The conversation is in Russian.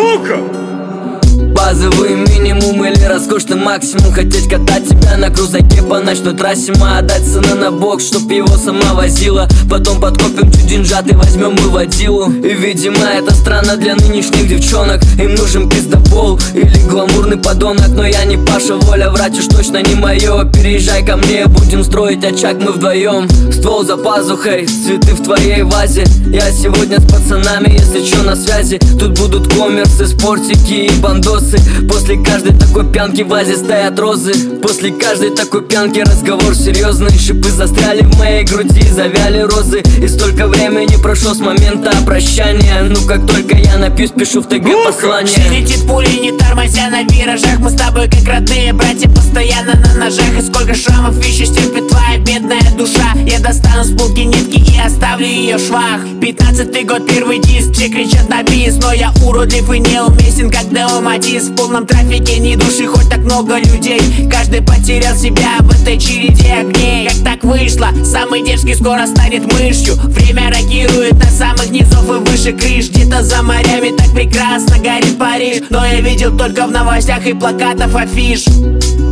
сука! Базовый минимум или роскошный максимум. Хотеть катать тебя на крузаке по ночной трассе. Отдать сына на бок, чтоб его сама возила. Потом подкопим чуть деньжат и возьмем мы водилу. И видимо это странно для нынешних девчонок. Им нужен пиздобол или гламурный подонок. Но я не Паша Воля, врать уж точно не мое. Переезжай ко мне, будем строить очаг мы вдвоем. Ствол за пазухой, цветы в твоей вазе. Я сегодня с пацанами, если чё, на связи. Тут будут коммерсы, спортики и бандосы. После каждой такой пьянки в вазе стоят розы. После каждой такой пьянки разговор серьезный. Шипы застряли в моей груди, завяли розы. И столько времени прошло с момента прощания. Ну как только я напьюсь, пишу в ТГ послание. Летит пули, не тормозя на виражах. Мы с тобой как родные братья, постоянно на ножах. И сколько шрамов еще стерпит твоя бедная душа. Я достану с полки нитки и оставлю ее в швах. 15-й год, первый диск, все кричат на бис. Но я уродлив и неуместен, как Део Матис. В полном трафике ни души, хоть так много людей. Каждый потерял себя в этой череде огней. Как так вышло? Самый дерзкий скоро станет мышью. Время рокирует на самых низов и выше крыш. Где-то за морями так прекрасно горит Париж. Но я видел только в новостях и плакатов афиш.